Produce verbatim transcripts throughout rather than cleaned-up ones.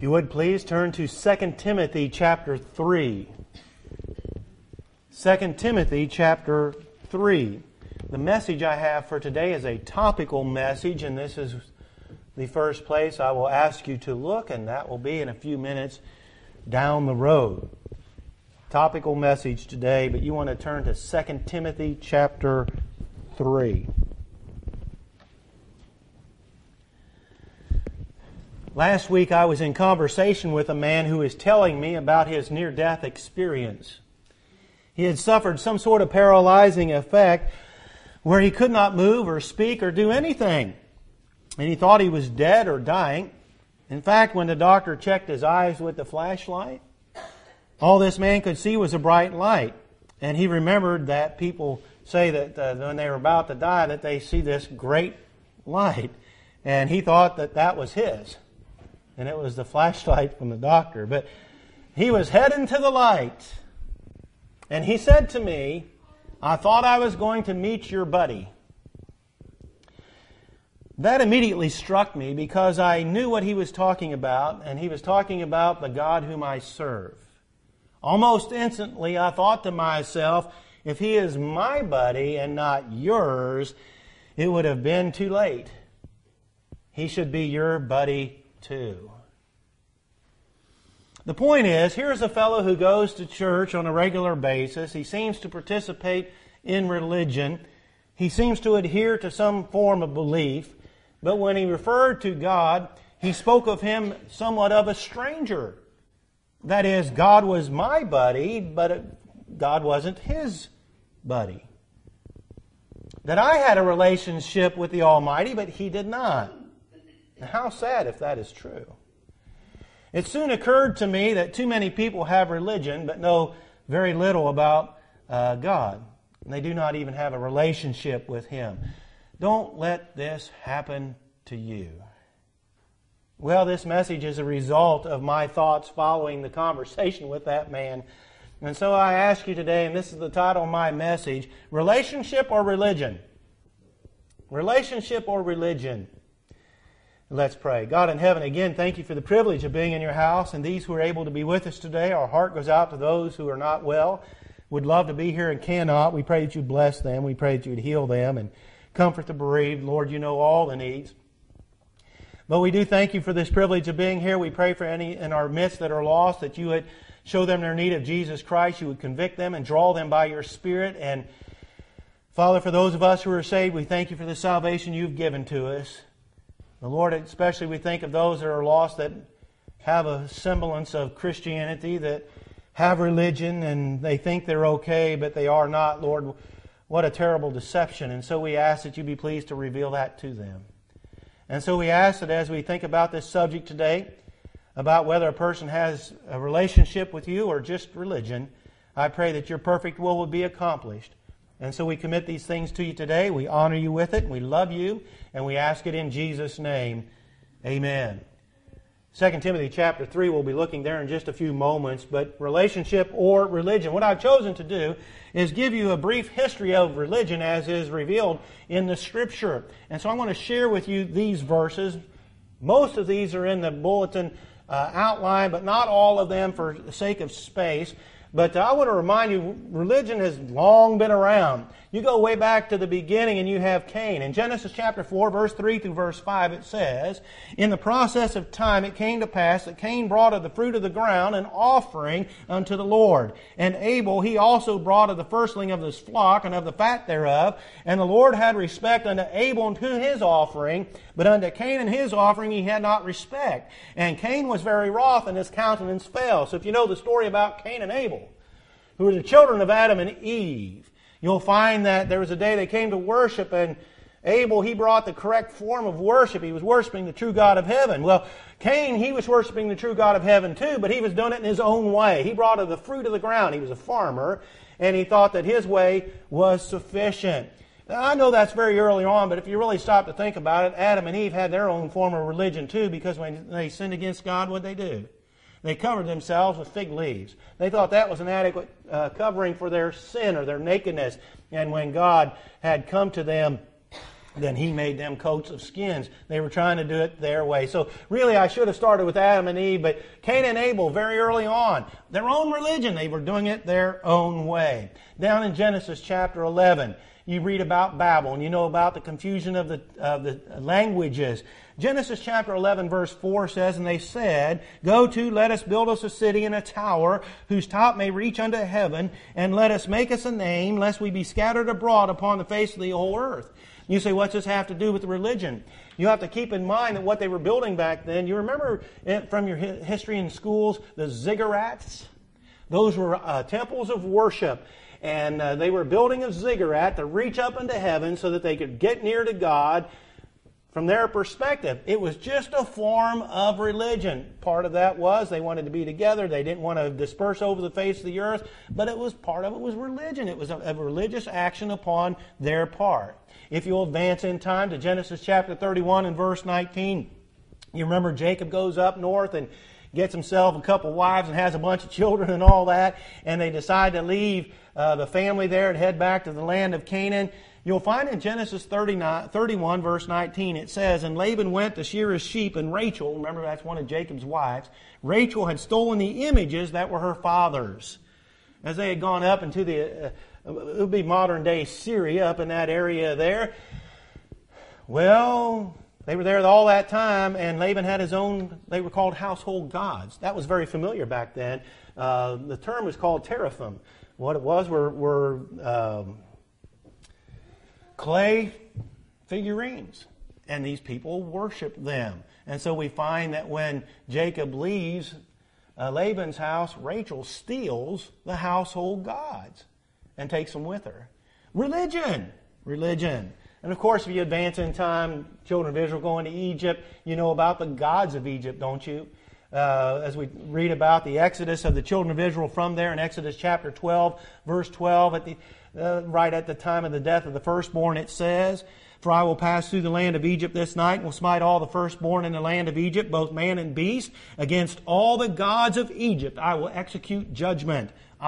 If you would please turn to Second Timothy chapter three. Second Timothy chapter three. The message I have for today is a topical message, and this is the first place I will ask you to look, and that will be in a few minutes down the road. Topical message today, but you want to turn to Second Timothy chapter three. Last week I was in conversation with a man who was telling me about his near-death experience. He had suffered some sort of paralyzing effect where he could not move or speak or do anything. And he thought he was dead or dying. In fact, when the doctor checked his eyes with the flashlight, all this man could see was a bright light. And he remembered that people say that uh, when they were about to die that they see this great light. And he thought that that was his. And it was the flashlight from the doctor. But he was heading to the light. And he said to me, I thought I was going to meet your buddy. That immediately struck me because I knew what he was talking about. And he was talking about the God whom I serve. Almost instantly I thought to myself, if he is my buddy and not yours, it would have been too late. He should be your buddy too. The point is, here's a fellow who goes to church on a regular basis. He seems to participate in religion. He seems to adhere to some form of belief. But when he referred to God, he spoke of Him somewhat of a stranger. That is, God was my buddy, but God wasn't his buddy. That I had a relationship with the Almighty, but He did not. How sad if that is true. It soon occurred to me that too many people have religion but know very little about uh, God. And they do not even have a relationship with Him. Don't let this happen to you. Well, this message is a result of my thoughts following the conversation with that man. And so I ask you today, and this is the title of my message, relationship or religion? Relationship or religion? Let's pray. God in heaven, again, thank you for the privilege of being in your house and these who are able to be with us today. Our heart goes out to those who are not well, would love to be here and cannot. We pray that you bless them. We pray that you would heal them and comfort the bereaved. Lord, you know all the needs. But we do thank you for this privilege of being here. We pray for any in our midst that are lost, that you would show them their need of Jesus Christ. You would convict them and draw them by your Spirit. And Father, for those of us who are saved, we thank you for the salvation you've given to us. The Lord, especially we think of those that are lost that have a semblance of Christianity, that have religion and they think they're okay, but they are not. Lord, what a terrible deception. And so we ask that you be pleased to reveal that to them. And so we ask that as we think about this subject today, about whether a person has a relationship with you or just religion, I pray that your perfect will will be accomplished. And so we commit these things to you today. We honor you with it. We love you. And we ask it in Jesus' name. Amen. Second Timothy chapter three, we'll be looking there in just a few moments. But relationship or religion. What I've chosen to do is give you a brief history of religion as is revealed in the Scripture. And so I want to share with you these verses. Most of these are in the bulletin uh, outline, but not all of them for the sake of space. But I want to remind you, religion has long been around. You go way back to the beginning and you have Cain. In Genesis chapter four, verse three through verse five, it says, in the process of time it came to pass that Cain brought of the fruit of the ground an offering unto the Lord. And Abel he also brought of the firstling of his flock and of the fat thereof. And the Lord had respect unto Abel and to his offering, but unto Cain and his offering he had not respect. And Cain was very wroth, and his countenance fell. So if you know the story about Cain and Abel, who were the children of Adam and Eve, you'll find that there was a day they came to worship, and Abel, he brought the correct form of worship. He was worshiping the true God of heaven. Well, Cain, he was worshiping the true God of heaven too, but he was doing it in his own way. He brought of the fruit of the ground. He was a farmer, and he thought that his way was sufficient. Now, I know that's very early on, but if you really stop to think about it, Adam and Eve had their own form of religion too, because when they sinned against God, what did they do? They covered themselves with fig leaves. They thought that was an adequate uh, covering for their sin or their nakedness. And when God had come to them Then He made them coats of skins. They were trying to do it their way. So really I should have started with Adam and Eve, but Cain and Abel very early on, their own religion, they were doing it their own way. Down in Genesis chapter eleven, you read about Babel and you know about the confusion of the, of the languages. Genesis chapter eleven verse four says, "And they said, Go to, let us build us a city and a tower, whose top may reach unto heaven, and let us make us a name, lest we be scattered abroad upon the face of the whole earth." You say, what's this have to do with religion? You have to keep in mind that what they were building back then, you remember from your history in schools, the ziggurats? Those were uh, temples of worship. And uh, they were building a ziggurat to reach up into heaven so that they could get near to God. From their perspective, it was just a form of religion. Part of that was they wanted to be together. They didn't want to disperse over the face of the earth. But it was part of it was religion. It was a, a religious action upon their part. If you'll advance in time to Genesis chapter thirty-one and verse nineteen, you remember Jacob goes up north and gets himself a couple wives and has a bunch of children and all that. And they decide to leave uh, the family there and head back to the land of Canaan. You'll find in Genesis thirty-nine, thirty-one, verse nineteen, it says, "And Laban went to shear his sheep, and Rachel," remember that's one of Jacob's wives, "Rachel had stolen the images that were her father's." As they had gone up into the, uh, it would be modern day Syria, up in that area there. Well, they were there all that time, and Laban had his own, they were called household gods. That was very familiar back then. Uh, the term was called teraphim. What it was were, were um, clay figurines, and these people worship them. And so we find that when Jacob leaves uh, Laban's house, Rachel steals the household gods and takes them with her. Religion, religion. And of course, if you advance in time, children of Israel going to Egypt, you know about the gods of Egypt, don't you? Uh, as we read about the exodus of the children of Israel from there in Exodus chapter twelve, verse twelve, at the Uh, right at the time of the death of the firstborn, it says, "For I will pass through the land of Egypt this night, and will smite all the firstborn in the land of Egypt, both man and beast. Against all the gods of Egypt I will execute judgment.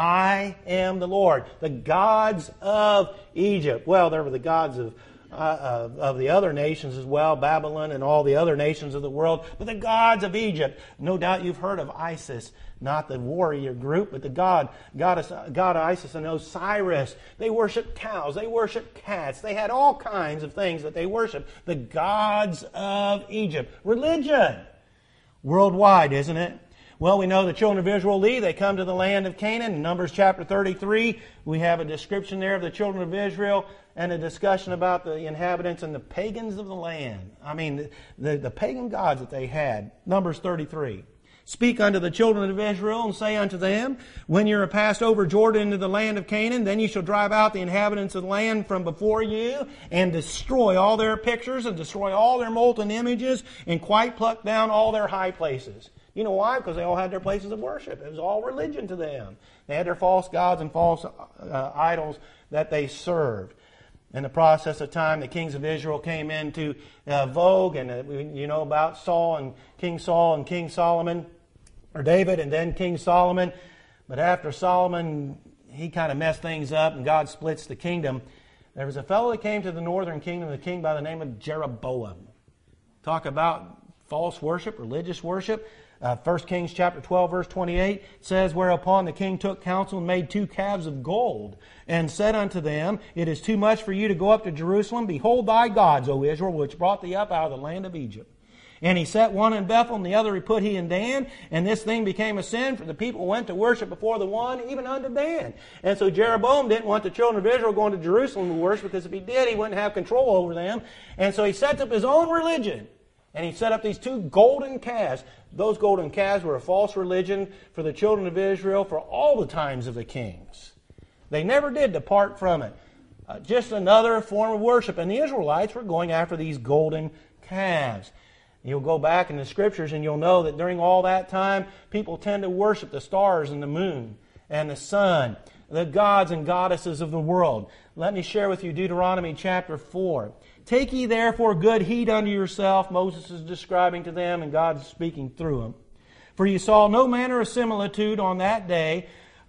I am the Lord." The gods of Egypt. Well, there were the gods of Uh, of the other nations as well, Babylon and all the other nations of the world, but the gods of Egypt. No doubt you've heard of Isis, not the warrior group, but the god, goddess, god Isis and Osiris. They worshiped cows, they worshiped cats, they had all kinds of things that they worshiped. The gods of Egypt. Religion. Worldwide, isn't it? Well, we know the children of Israel leave. They come to the land of Canaan. In Numbers chapter thirty-three, we have a description there of the children of Israel and a discussion about the inhabitants and the pagans of the land. I mean, the, the, the pagan gods that they had. Numbers thirty-three. "Speak unto the children of Israel and say unto them, When you are passed over Jordan into the land of Canaan, then you shall drive out the inhabitants of the land from before you and destroy all their pictures and destroy all their molten images and quite pluck down all their high places." You know why? Because they all had their places of worship. It was all religion to them. They had their false gods and false uh, idols that they served. In the process of time, the kings of Israel came into uh, vogue, and uh, you know about Saul and King Saul and King Solomon, or David and then King Solomon. But after Solomon, he kind of messed things up, and God splits the kingdom. There was a fellow that came to the northern kingdom, a king by the name of Jeroboam. Talk about false worship, religious worship. Uh, First Kings chapter twelve, verse twenty-eight says, "Whereupon the king took counsel and made two calves of gold, and said unto them, It is too much for you to go up to Jerusalem. Behold thy gods, O Israel, which brought thee up out of the land of Egypt. And he set one in Bethel, and the other he put he in Dan. And this thing became a sin, for the people went to worship before the one, even unto Dan." And so Jeroboam didn't want the children of Israel going to Jerusalem to worship, because if he did, he wouldn't have control over them. And so he sets up his own religion. And he set up these two golden calves. Those golden calves were a false religion for the children of Israel for all the times of the kings. They never did depart from it. Uh, just another form of worship. And the Israelites were going after these golden calves. You'll go back in the Scriptures and you'll know that during all that time, people tend to worship the stars and the moon and the sun, the gods and goddesses of the world. Let me share with you Deuteronomy chapter four. "Take ye therefore good heed unto yourself," Moses is describing to them, and God's speaking through him. "For you saw no manner of similitude on that day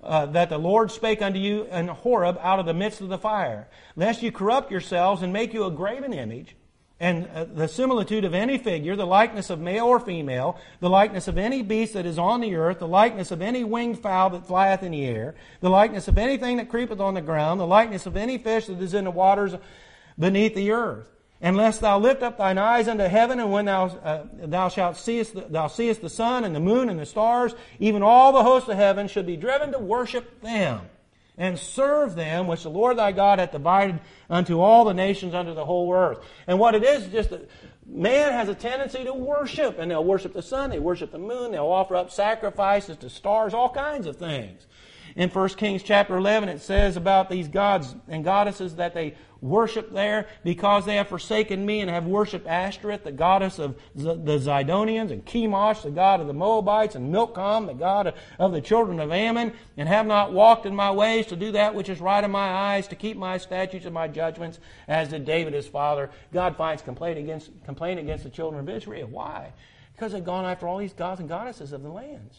uh, that the Lord spake unto you in Horeb out of the midst of the fire, lest you corrupt yourselves and make you a graven image, and uh, the similitude of any figure, the likeness of male or female, the likeness of any beast that is on the earth, the likeness of any winged fowl that flieth in the air, the likeness of anything that creepeth on the ground, the likeness of any fish that is in the waters beneath the earth. Unless thou lift up thine eyes unto heaven, and when thou uh, thou shalt seest the, thou seest the sun and the moon and the stars, even all the hosts of heaven should be driven to worship them, and serve them, which the Lord thy God hath divided unto all the nations under the whole earth. And what it is, is just that man has a tendency to worship, and they'll worship the sun, they worship the moon, they'll offer up sacrifices to stars, all kinds of things. In First Kings chapter eleven, it says about these gods and goddesses that they worship there because they have forsaken me and have worshipped Ashtoreth, the goddess of the Zidonians, and Chemosh, the god of the Moabites, and Milcom, the god of the children of Ammon, and have not walked in my ways to do that which is right in my eyes, to keep my statutes and my judgments, as did David his father. God finds complaint against, complaint against the children of Israel. Why? Because they've gone after all these gods and goddesses of the lands.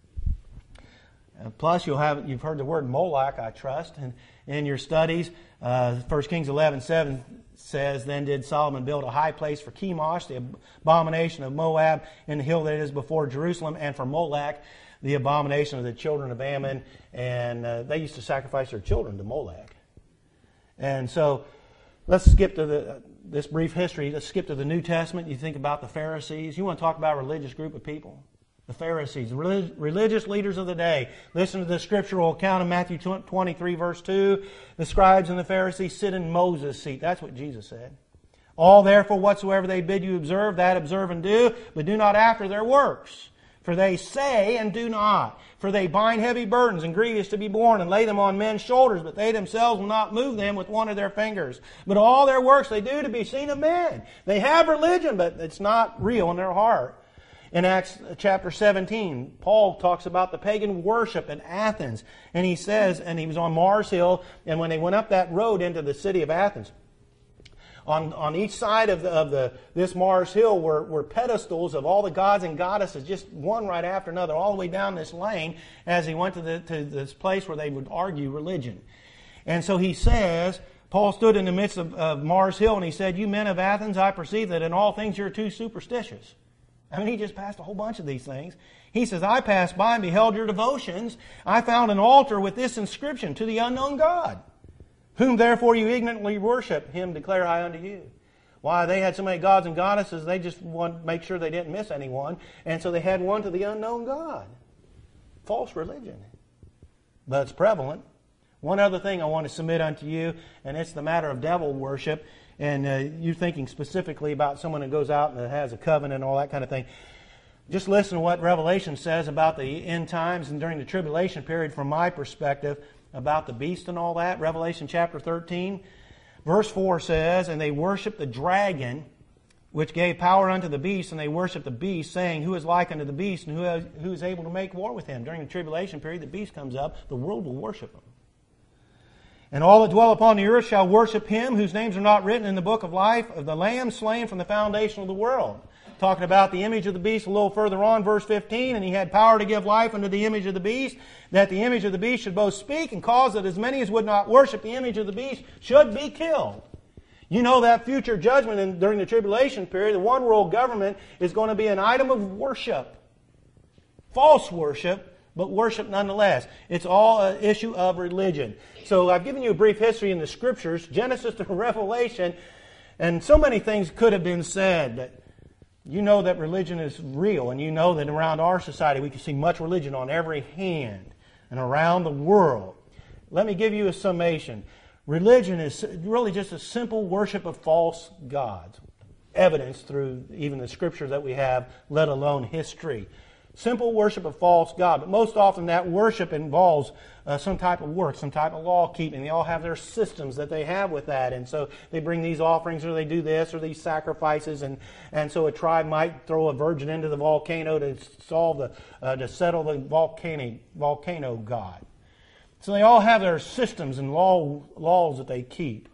Uh, plus, you'll have, you've heard the word Moloch, I trust, in, in your studies. Uh, First Kings eleven seven says, Then did Solomon build a high place for Chemosh, the abomination of Moab, in the hill that is before Jerusalem, and for Molech, the abomination of the children of Ammon. And uh, they used to sacrifice their children to Molech. And so, let's skip to the, this brief history. Let's skip to the New Testament. You think about the Pharisees. You want to talk about a religious group of people? The Pharisees, relig- religious leaders of the day. Listen to the scriptural account of Matthew twenty-three, verse two. The scribes and the Pharisees sit in Moses' seat. That's what Jesus said. All therefore whatsoever they bid you observe, that observe and do, but do not after their works. For they say and do not. For they bind heavy burdens and grievous to be borne, and lay them on men's shoulders, but they themselves will not move them with one of their fingers. But all their works they do to be seen of men. They have religion, but it's not real in their heart. In Acts chapter seventeen, Paul talks about the pagan worship in Athens. And he says, and he was on Mars Hill, and when they went up that road into the city of Athens, on, on each side of, the, of the this Mars Hill were, were pedestals of all the gods and goddesses, just one right after another, all the way down this lane as he went to, the, to this place where they would argue religion. And so he says, Paul stood in the midst of, of Mars Hill, and he said, You men of Athens, I perceive that in all things you're too superstitious. I mean, he just passed a whole bunch of these things. He says, I passed by and beheld your devotions. I found an altar with this inscription, To the unknown God. Whom therefore you ignorantly worship, him declare I unto you. Why, they had so many gods and goddesses, they just wanted to make sure they didn't miss anyone. And so they had one to the unknown God. False religion. But it's prevalent. One other thing I want to submit unto you, and it's the matter of devil worship. And uh, you're thinking specifically about someone that goes out and has a covenant and all that kind of thing. Just listen to what Revelation says about the end times and during the tribulation period from my perspective about the beast and all that. Revelation chapter thirteen, verse four says, And they worshiped the dragon, which gave power unto the beast, and they worshiped the beast, saying, Who is like unto the beast, and who, has, who is able to make war with him? During the tribulation period, the beast comes up, the world will worship him. And all that dwell upon the earth shall worship him, whose names are not written in the book of life of the Lamb slain from the foundation of the world. Talking about the image of the beast a little further on, verse fifteen, And he had power to give life unto the image of the beast, that the image of the beast should both speak and cause that as many as would not worship the image of the beast should be killed. You know that future judgment in, during the tribulation period, the one world government is going to be an item of worship. False worship, but worship nonetheless. It's all an issue of religion. So I've given you a brief history in the Scriptures, Genesis to Revelation, and so many things could have been said. But you know that religion is real, and you know that around our society we can see much religion on every hand and around the world. Let me give you a summation. Religion is really just a simple worship of false gods. Evidence through even the Scriptures that we have, let alone history. Simple worship of false God. But most often that worship involves uh, some type of work, some type of law keeping. They all have their systems that they have with that. And so they bring these offerings or they do this or these sacrifices. And, and so a tribe might throw a virgin into the volcano to solve the, uh, to settle the volcano, volcano god. So they all have their systems and law, laws that they keep.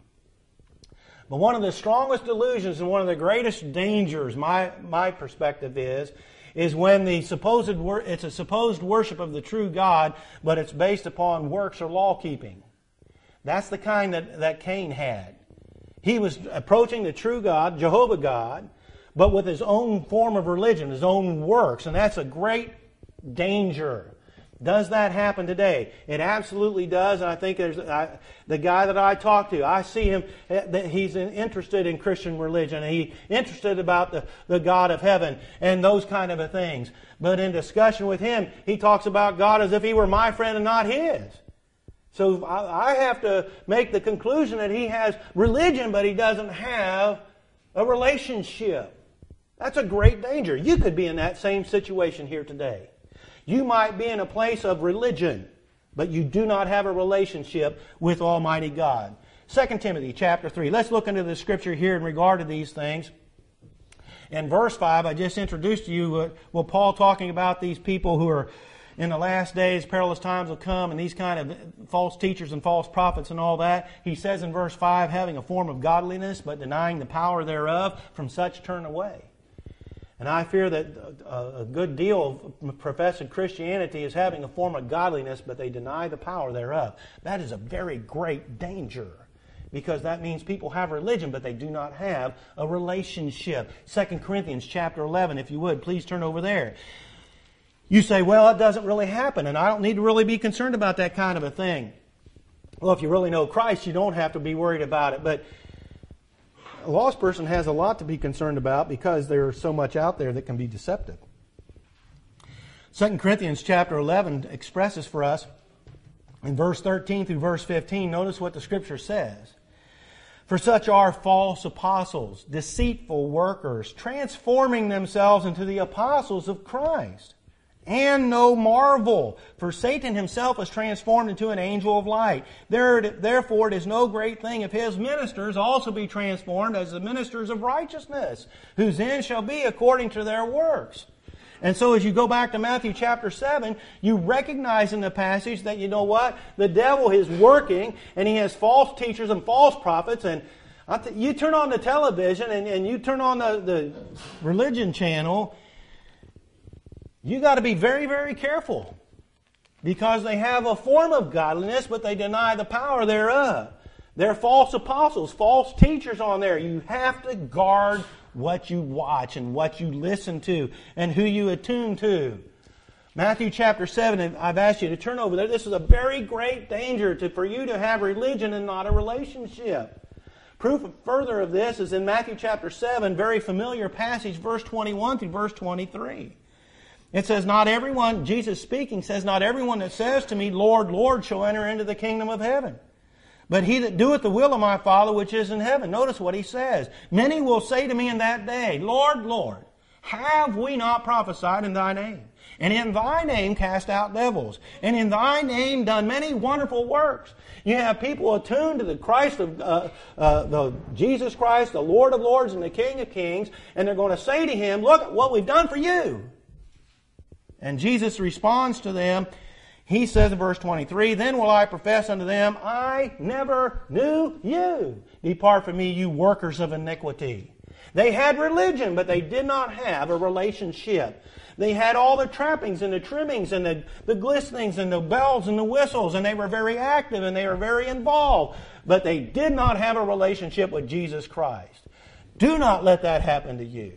But one of the strongest delusions and one of the greatest dangers, my, my perspective is, is when the supposed wor- it's a supposed worship of the true God, but it's based upon works or law keeping. That's the kind that, that Cain had. He was approaching the true God, Jehovah God, but with his own form of religion, his own works, and that's a great danger. Does that happen today? It absolutely does, and I think there's I, the guy that I talk to, I see him, that he's interested in Christian religion, and he's interested about the, the God of heaven and those kind of things. But in discussion with him, he talks about God as if he were my friend and not his. So I, I have to make the conclusion that he has religion, but he doesn't have a relationship. That's a great danger. You could be in that same situation here today. You might be in a place of religion, but you do not have a relationship with Almighty God. Second Timothy chapter three. Let's look into the Scripture here in regard to these things. In verse five, I just introduced to you, uh, well, Paul talking about these people who are in the last days, perilous times will come, and these kind of false teachers and false prophets and all that. He says in verse five, having a form of godliness, but denying the power thereof, from such turn away. And I fear that a good deal of professed Christianity is having a form of godliness, but they deny the power thereof. That is a very great danger, because that means people have religion, but they do not have a relationship. Second Corinthians chapter eleven, if you would, please turn over there. You say, well, it doesn't really happen, and I don't need to really be concerned about that kind of a thing. Well, if you really know Christ, you don't have to be worried about it, but a lost person has a lot to be concerned about because there's so much out there that can be deceptive. Second Corinthians chapter eleven expresses for us in verse thirteen through verse fifteen, notice what the Scripture says. For such are false apostles, deceitful workers, transforming themselves into the apostles of Christ. And no marvel, for Satan himself is transformed into an angel of light. There, therefore, it is no great thing if his ministers also be transformed as the ministers of righteousness, whose end shall be according to their works. And so as you go back to Matthew chapter seven, you recognize in the passage that, you know what, the devil is working, and he has false teachers and false prophets, and you turn on the television and, and you turn on the, the religion channel, you got to be very, very careful, because they have a form of godliness, but they deny the power thereof. They're false apostles, false teachers on there. You have to guard what you watch and what you listen to and who you attune to. Matthew chapter seven, I've asked you to turn over there. This is a very great danger to, for you to have religion and not a relationship. Proof further of this is in Matthew chapter seven, very familiar passage, verse twenty-one through verse twenty-three. It says, not everyone, Jesus speaking, says, not everyone that says to me, Lord, Lord, shall enter into the kingdom of heaven, but he that doeth the will of my Father which is in heaven. Notice what he says. Many will say to me in that day, Lord, Lord, have we not prophesied in thy name? And in thy name cast out devils, and in thy name done many wonderful works. You have people attuned to the Christ of uh, uh, the Jesus Christ, the Lord of lords and the King of kings, and they're going to say to him, look at what we've done for you. And Jesus responds to them. He says in verse twenty-three, then will I profess unto them, I never knew you. Depart from me, you workers of iniquity. They had religion, but they did not have a relationship. They had all the trappings and the trimmings and the, the glistenings and the bells and the whistles, and they were very active and they were very involved, but they did not have a relationship with Jesus Christ. Do not let that happen to you.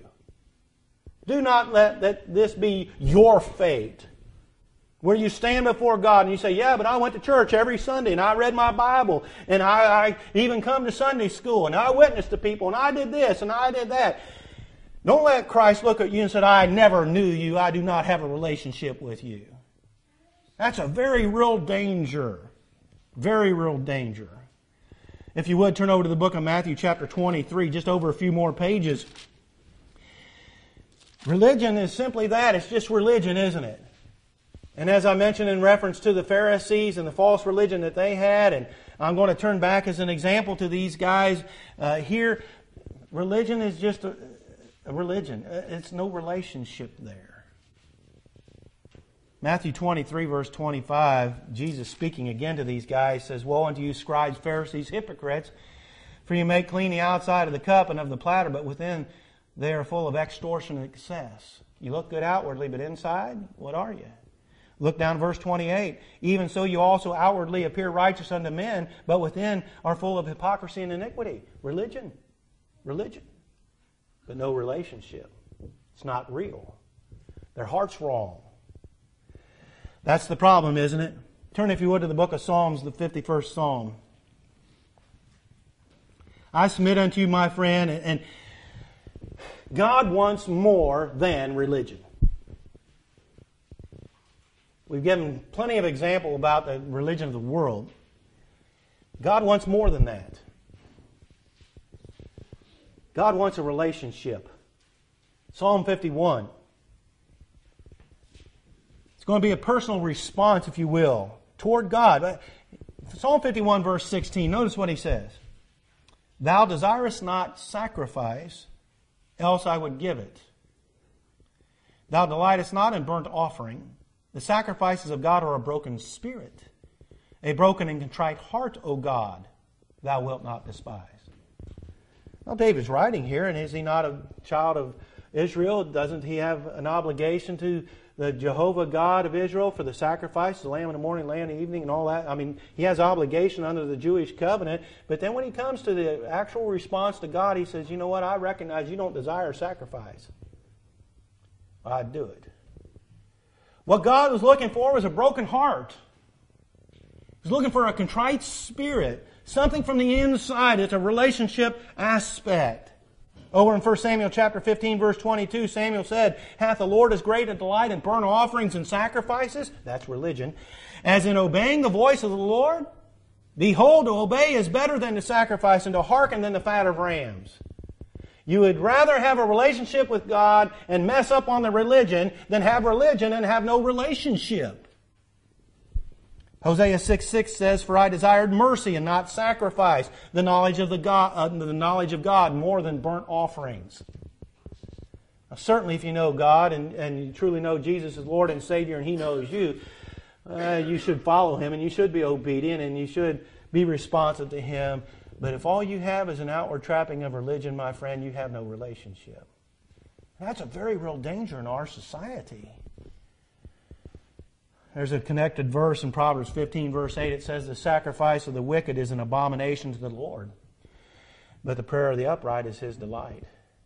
Do not let that this be your fate, where you stand before God and you say, yeah, but I went to church every Sunday and I read my Bible and I, I even come to Sunday school and I witnessed to people and I did this and I did that. Don't let Christ look at you and say, I never knew you. I do not have a relationship with you. That's a very real danger. Very real danger. If you would, turn over to the book of Matthew chapter twenty-three, just over a few more pages. Religion is simply that. It's just religion, isn't it? And as I mentioned in reference to the Pharisees and the false religion that they had, and I'm going to turn back as an example to these guys uh, here, religion is just a, a religion. It's no relationship there. Matthew twenty-three, verse twenty-five, Jesus speaking again to these guys says, woe unto you, scribes, Pharisees, hypocrites, for you make clean the outside of the cup and of the platter, but within they are full of extortion and excess. You look good outwardly, but inside, what are you? Look down at verse twenty-eight. Even so you also outwardly appear righteous unto men, but within are full of hypocrisy and iniquity. Religion. Religion. But no relationship. It's not real. Their heart's wrong. That's the problem, isn't it? Turn, if you would, to the book of Psalms, the fifty-first Psalm. I submit unto you, my friend, and God wants more than religion. We've given plenty of example about the religion of the world. God wants more than that. God wants a relationship. Psalm fifty-one. It's going to be a personal response, if you will, toward God. Psalm fifty-one, verse sixteen. Notice what he says. Thou desirest not sacrifice, else I would give it. Thou delightest not in burnt offering. The sacrifices of God are a broken spirit. A broken and contrite heart, O God, thou wilt not despise. Well, David's writing here, and is he not a child of Israel? Doesn't he have an obligation to the Jehovah God of Israel for the sacrifice, the lamb in the morning, lamb in the evening, and all that? I mean, he has obligation under the Jewish covenant. But then when he comes to the actual response to God, he says, you know what, I recognize you don't desire sacrifice. I'd do it. What God was looking for was a broken heart. He was looking for a contrite spirit. Something from the inside. It's a relationship aspect. Over in First Samuel chapter fifteen, verse twenty-two, Samuel said, hath the Lord as great a delight in burnt offerings and sacrifices? That's religion. As in obeying the voice of the Lord? Behold, to obey is better than to sacrifice, and to hearken than the fat of rams. You would rather have a relationship with God and mess up on the religion than have religion and have no relationship. Hosea six six says, for I desired mercy and not sacrifice, the knowledge of the God, uh, the knowledge of God more than burnt offerings. Now, certainly if you know God and, and you truly know Jesus as Lord and Savior and He knows you, uh, you should follow Him and you should be obedient and you should be responsive to Him. But if all you have is an outward trapping of religion, my friend, you have no relationship. That's a very real danger in our society. There's a connected verse in Proverbs fifteen, verse eight. It says, the sacrifice of the wicked is an abomination to the Lord, but the prayer of the upright is His delight.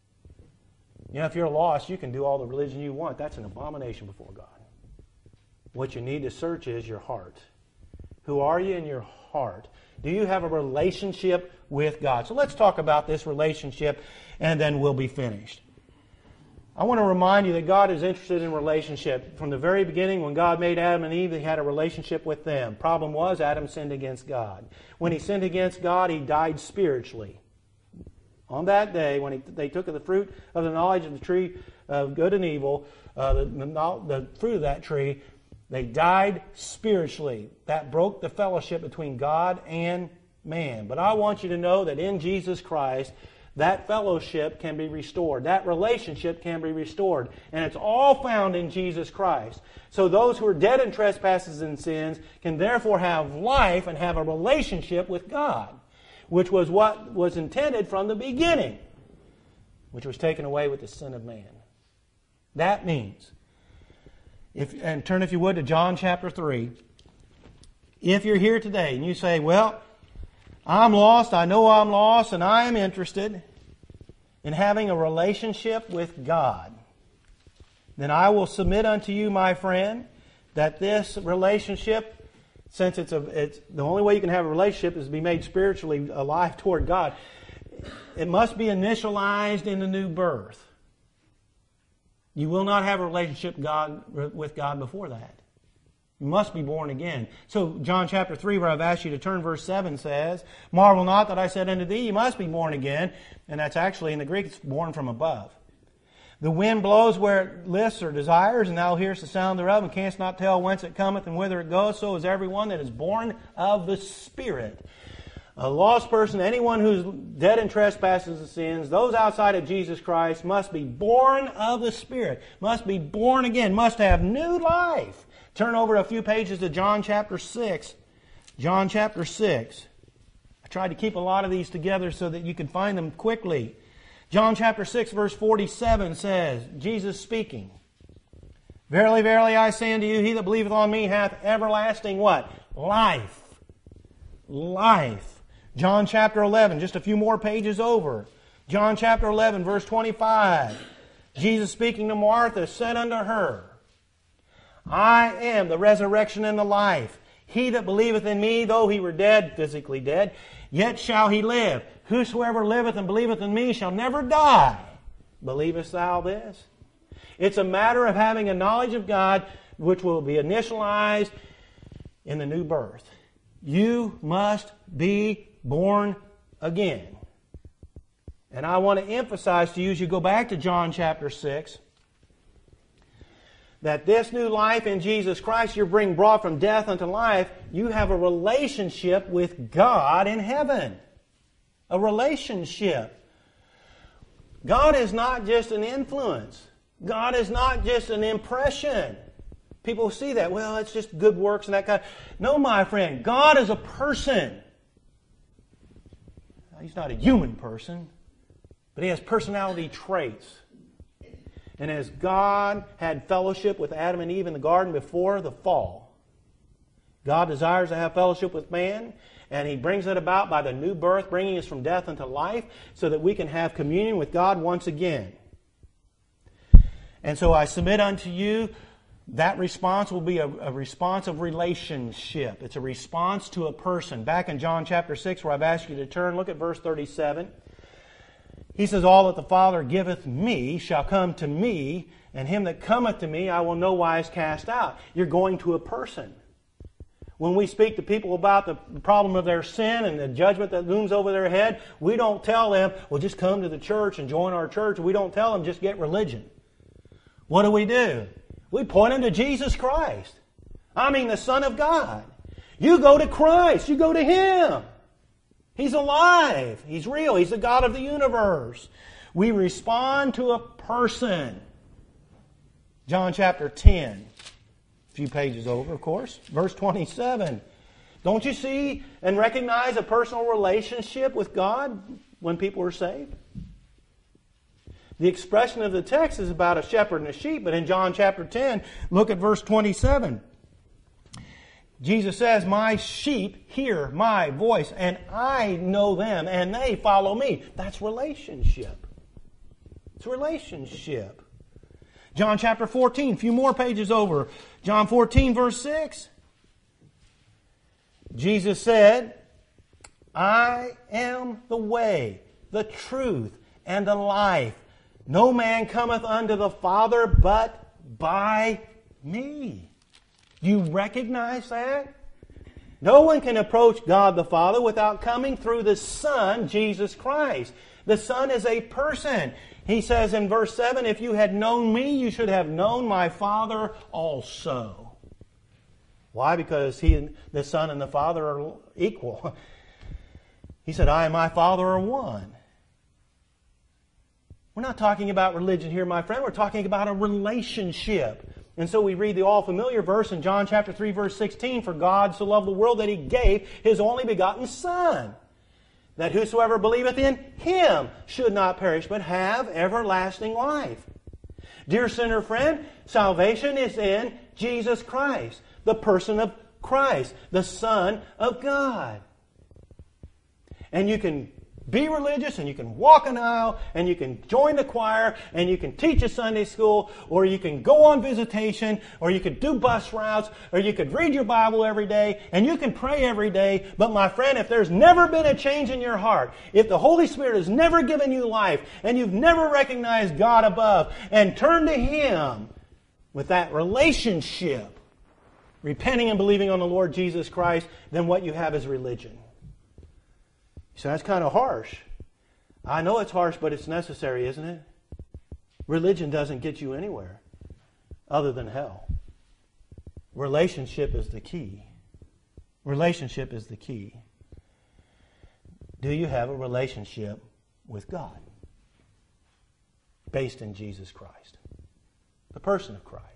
You know, if you're lost, you can do all the religion you want. That's an abomination before God. What you need to search is your heart. Who are you in your heart? Do you have a relationship with God? So let's talk about this relationship, and then we'll be finished. I want to remind you that God is interested in relationship. From the very beginning, when God made Adam and Eve, He had a relationship with them. Problem was, Adam sinned against God. When he sinned against God, he died spiritually. On that day, when he, they took of the fruit of the knowledge of the tree of good and evil, uh, the, the, the fruit of that tree, they died spiritually. That broke the fellowship between God and man. But I want you to know that in Jesus Christ, that fellowship can be restored. That relationship can be restored. And it's all found in Jesus Christ. So those who are dead in trespasses and sins can therefore have life and have a relationship with God, which was what was intended from the beginning, which was taken away with the sin of man. That means, if and turn if you would to John chapter three. If you're here today and you say, well, I'm lost, I know I'm lost, and I am interested in having a relationship with God, then I will submit unto you, my friend, that this relationship, since it's, a, it's the only way you can have a relationship is to be made spiritually alive toward God, it must be initialized in the new birth. You will not have a relationship God, with God before that. You must be born again. So John chapter three, where I've asked you to turn, verse seven says, marvel not that I said unto thee, you must be born again. And that's actually, in the Greek, it's born from above. The wind blows where it lists or desires, and thou hearest the sound thereof, and canst not tell whence it cometh and whither it goes. So is everyone that is born of the Spirit. A lost person, anyone who's dead in trespasses and sins, those outside of Jesus Christ must be born of the Spirit, must be born again, must have new life. Turn over a few pages to John chapter six. John chapter six. I tried to keep a lot of these together so that you can find them quickly. John chapter six, verse forty-seven says, Jesus speaking, Verily, verily, I say unto you, he that believeth on me hath everlasting what? Life. Life. John chapter eleven, just a few more pages over. John chapter eleven, verse twenty-five. Jesus speaking to Martha said unto her, I am the resurrection and the life. He that believeth in me, though he were dead, physically dead, yet shall he live. Whosoever liveth and believeth in me shall never die. Believest thou this? It's a matter of having a knowledge of God which will be initialized in the new birth. You must be born again. And I want to emphasize to you as you go back to John chapter six, that this new life in Jesus Christ you're being brought from death unto life, you have a relationship with God in heaven. A relationship. God is not just an influence. God is not just an impression. People see that. Well, it's just good works and that kind of... No, my friend. God is a person. He's not a human person, but He has personality traits. And as God had fellowship with Adam and Eve in the garden before the fall, God desires to have fellowship with man, and He brings it about by the new birth, bringing us from death unto life, so that we can have communion with God once again. And so I submit unto you, that response will be a, a response of relationship. It's a response to a person. Back in John chapter six, where I've asked you to turn, look at verse thirty-seven. He says, all that the Father giveth me shall come to me, and him that cometh to me I will no wise cast out. You're going to a person. When we speak to people about the problem of their sin and the judgment that looms over their head, we don't tell them, well, just come to the church and join our church. We don't tell them, just get religion. What do we do? We point them to Jesus Christ. I mean, the Son of God. You go to Christ. You go to Him. He's alive. He's real. He's the God of the universe. We respond to a person. John chapter ten. A few pages over, of course. Verse twenty-seven. Don't you see and recognize a personal relationship with God when people are saved? The expression of the text is about a shepherd and a sheep, but in John chapter ten, look at verse twenty-seven. Jesus says, my sheep hear my voice, and I know them, and they follow me. That's relationship. It's relationship. John chapter fourteen, a few more pages over. John fourteen, verse six. Jesus said, I am the way, the truth, and the life. No man cometh unto the Father but by me. You recognize that? No one can approach God the Father without coming through the Son, Jesus Christ. The Son is a person. He says in verse seven, if you had known me, you should have known my Father also. Why? Because he and the Son and the Father are equal. He said, I and my Father are one. We're not talking about religion here, my friend. We're talking about a relationship. And so we read the all-familiar verse in John chapter three, verse sixteen, for God so loved the world that He gave His only begotten Son, that whosoever believeth in Him should not perish, but have everlasting life. Dear sinner friend, salvation is in Jesus Christ, the person of Christ, the Son of God. And you can be religious, and you can walk an aisle, and you can join the choir, and you can teach a Sunday school, or you can go on visitation, or you could do bus routes, or you could read your Bible every day, and you can pray every day. But my friend, if there's never been a change in your heart, if the Holy Spirit has never given you life, and you've never recognized God above, and turned to Him with that relationship, repenting and believing on the Lord Jesus Christ, then what you have is religion. So that's kind of harsh. I know it's harsh, but it's necessary, isn't it? Religion doesn't get you anywhere other than hell. Relationship is the key. Relationship is the key. Do you have a relationship with God based in Jesus Christ, the person of Christ?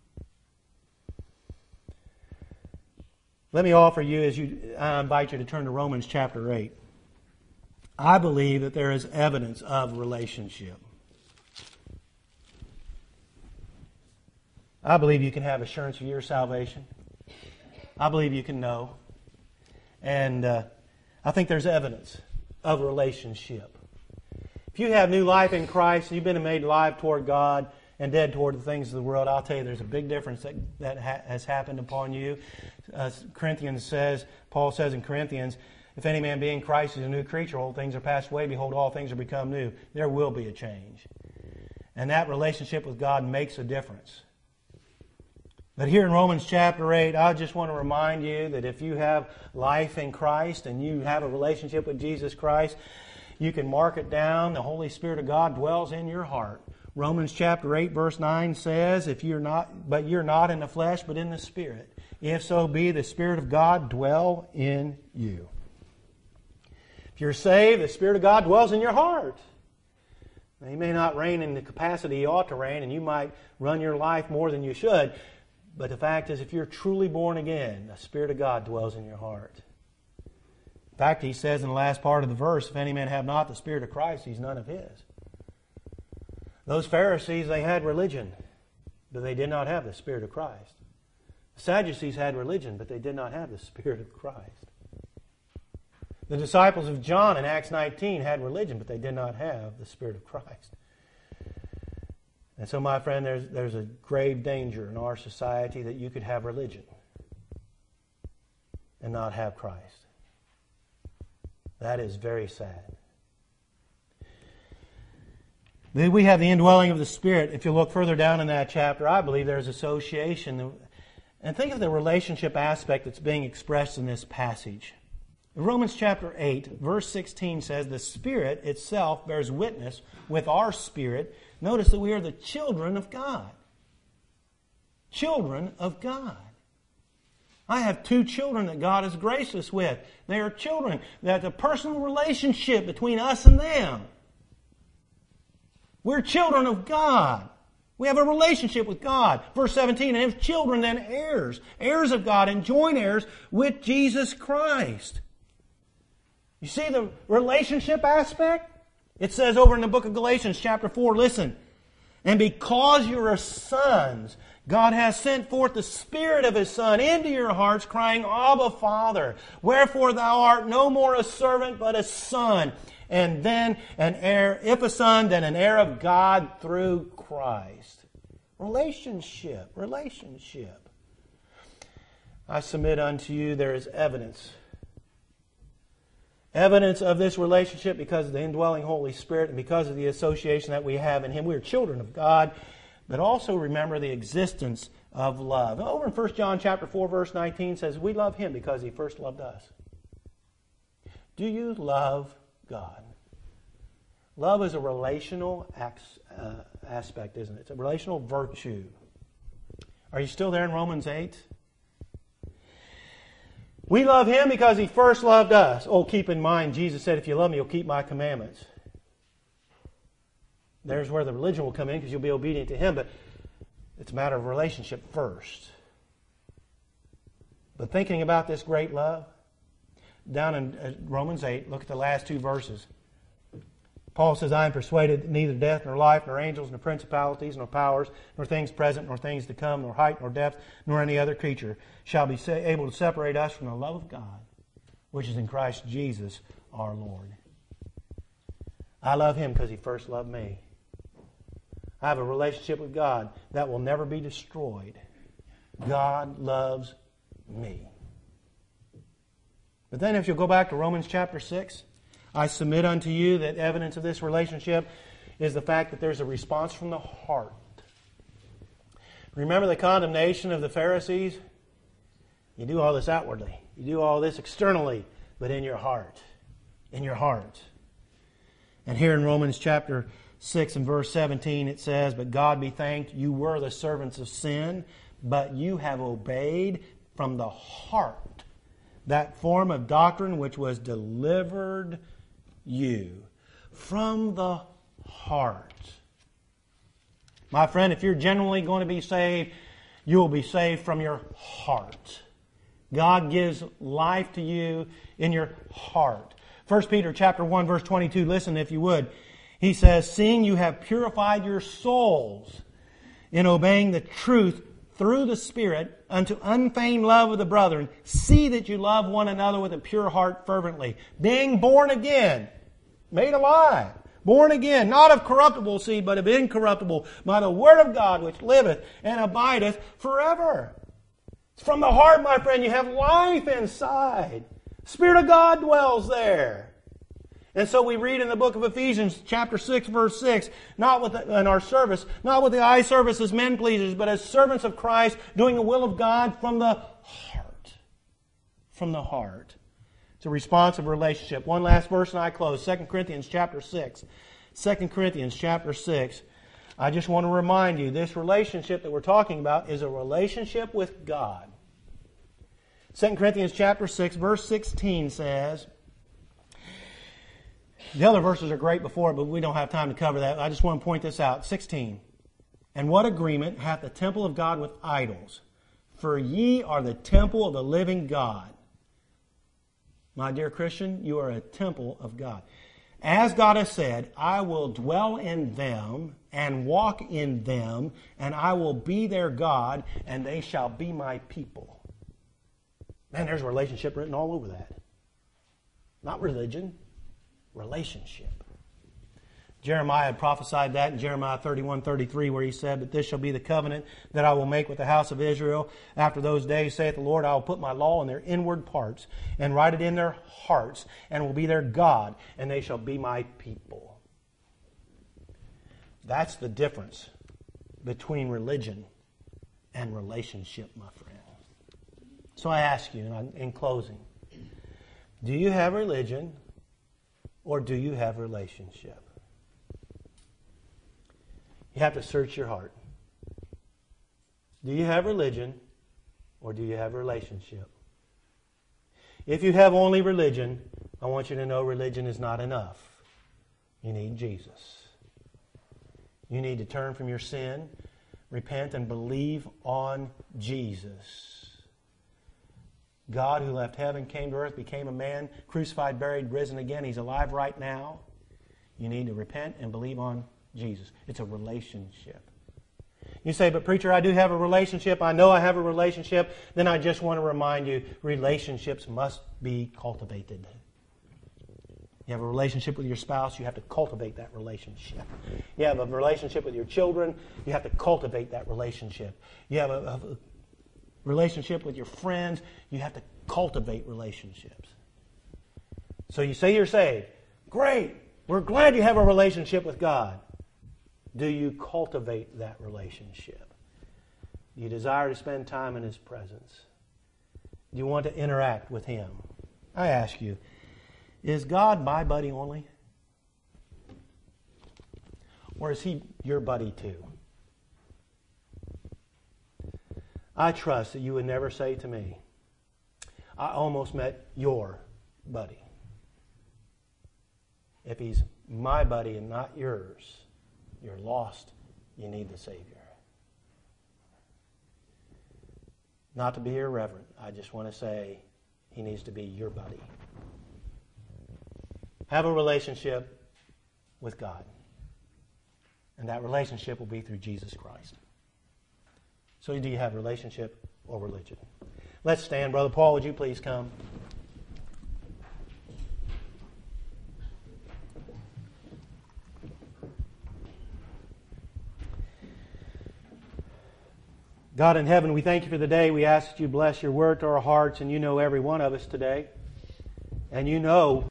Let me offer you, as you, I invite you to turn to Romans chapter eight. I believe that there is evidence of relationship. I believe you can have assurance of your salvation. I believe you can know. And uh, I think there's evidence of a relationship. If you have new life in Christ, you've been made alive toward God and dead toward the things of the world, I'll tell you there's a big difference that, that ha- has happened upon you. Uh, Corinthians says, Paul says in Corinthians, if any man be in Christ is a new creature, old things are passed away, behold, all things are become new. There will be a change. And that relationship with God makes a difference. But here in Romans chapter eight, I just want to remind you that if you have life in Christ and you have a relationship with Jesus Christ, you can mark it down. The Holy Spirit of God dwells in your heart. Romans chapter eight verse nine says, "If you're not, but you're not in the flesh, but in the Spirit. If so be the Spirit of God dwell in you." If you're saved, the Spirit of God dwells in your heart. Now, He may not reign in the capacity He ought to reign, and you might run your life more than you should. But the fact is, if you're truly born again, the Spirit of God dwells in your heart. In fact, He says in the last part of the verse, if any man have not the Spirit of Christ, he's none of His. Those Pharisees, they had religion, but they did not have the Spirit of Christ. The Sadducees had religion, but they did not have the Spirit of Christ. The disciples of John in Acts nineteen had religion, but they did not have the Spirit of Christ. And so, my friend, there's, there's a grave danger in our society that you could have religion and not have Christ. That is very sad. Then we have the indwelling of the Spirit. If you look further down in that chapter, I believe there's association. And think of the relationship aspect that's being expressed in this passage. Romans chapter eight, verse sixteen says, "The Spirit itself bears witness with our spirit." Notice that we are the children of God. Children of God. I have two children that God is gracious with. They are children. That's a personal relationship between us and them. We're children of God. We have a relationship with God. Verse seventeen, "And if children, then heirs, heirs of God, and joint heirs with Jesus Christ." You see the relationship aspect? It says over in the book of Galatians chapter four, listen, "And because you are sons, God has sent forth the Spirit of His Son into your hearts, crying, Abba, Father. Wherefore thou art no more a servant, but a son. And then an heir, if a son, then an heir of God through Christ." Relationship, relationship. "I submit unto you there is evidence. Evidence of this relationship because of the indwelling Holy Spirit and because of the association that we have in Him. We are children of God, but also remember the existence of love." Over in First John chapter four, verse nineteen says, "We love Him because He first loved us." Do you love God? Love is a relational uh, aspect, isn't it? It's a relational virtue. Are you still there in Romans eight? We love Him because He first loved us. Oh, keep in mind, Jesus said, "If you love me, you'll keep my commandments." There's where the religion will come in because you'll be obedient to Him, but it's a matter of relationship first. But thinking about this great love, down in Romans eight, look at the last two verses. Paul says, "I am persuaded that neither death, nor life, nor angels, nor principalities, nor powers, nor things present, nor things to come, nor height, nor depth, nor any other creature shall be able to separate us from the love of God, which is in Christ Jesus our Lord." I love Him because He first loved me. I have a relationship with God that will never be destroyed. God loves me. But then if you'll go back to Romans chapter six, "I submit unto you that evidence of this relationship is the fact that there's a response from the heart." Remember the condemnation of the Pharisees? You do all this outwardly. You do all this externally, but in your heart. In your heart. And here in Romans chapter six and verse seventeen it says, "But God be thanked, you were the servants of sin, but you have obeyed from the heart that form of doctrine which was delivered you." From the heart. My friend, if you're genuinely going to be saved, you will be saved from your heart. God gives life to you in your heart. First Peter chapter one, verse twenty-two, listen if you would. He says, "Seeing you have purified your souls in obeying the truth through the Spirit unto unfeigned love of the brethren, see that you love one another with a pure heart fervently, being born again, made alive, born again, not of corruptible seed, but of incorruptible, by the word of God which liveth and abideth forever. From the heart, my friend, you have life inside. Spirit of God dwells there. And so we read in the book of Ephesians, chapter six, verse six, not with the, in our service, not with the eye service as men pleasers, but as servants of Christ, doing the will of God from the heart. From the heart. It's a responsive relationship. One last verse and I close. Second Corinthians chapter six. Second Corinthians chapter six. I just want to remind you, this relationship that we're talking about is a relationship with God. Second Corinthians chapter six, verse sixteen says, the other verses are great before it, but we don't have time to cover that. I just want to point this out. sixteen. And what agreement hath the temple of God with idols? For ye are the temple of the living God. My dear Christian, you are a temple of God. As God has said, I will dwell in them and walk in them, and I will be their God, and they shall be my people. Man, there's a relationship written all over that. Not religion. Relationship. Jeremiah had prophesied that in Jeremiah thirty-one thirty-three, where he said, But this shall be the covenant that I will make with the house of Israel. After those days, saith the Lord, I will put my law in their inward parts, and write it in their hearts, and will be their God, and they shall be my people. That's the difference between religion and relationship, my friend. So I ask you, in closing, do you have religion? Or do you have relationship? You have to search your heart. Do you have religion or do you have relationship? If you have only religion, I want you to know religion is not enough. You need Jesus. You need to turn from your sin, repent, and believe on Jesus. God who left heaven, came to earth, became a man, crucified, buried, risen again. He's alive right now. You need to repent and believe on Jesus. It's a relationship. You say, but preacher, I do have a relationship. I know I have a relationship. Then I just want to remind you, relationships must be cultivated. You have a relationship with your spouse, you have to cultivate that relationship. You have a relationship with your children, you have to cultivate that relationship. You have a, a relationship with your friends, you have to cultivate relationships. So you say you're saved. Great. We're glad you have a relationship with God. Do you cultivate that relationship? Do you desire to spend time in His presence? Do you want to interact with Him? I ask you, is God my buddy only? Or is He your buddy too? I trust that you would never say to me, I almost met your buddy. If He's my buddy and not yours, you're lost. You need the Savior. Not to be irreverent, I just want to say He needs to be your buddy. Have a relationship with God. And that relationship will be through Jesus Christ. So do you have relationship or religion? Let's stand. Brother Paul, would you please come? God in heaven, we thank you for the day. We ask that you bless your word to our hearts, and you know every one of us today. And you know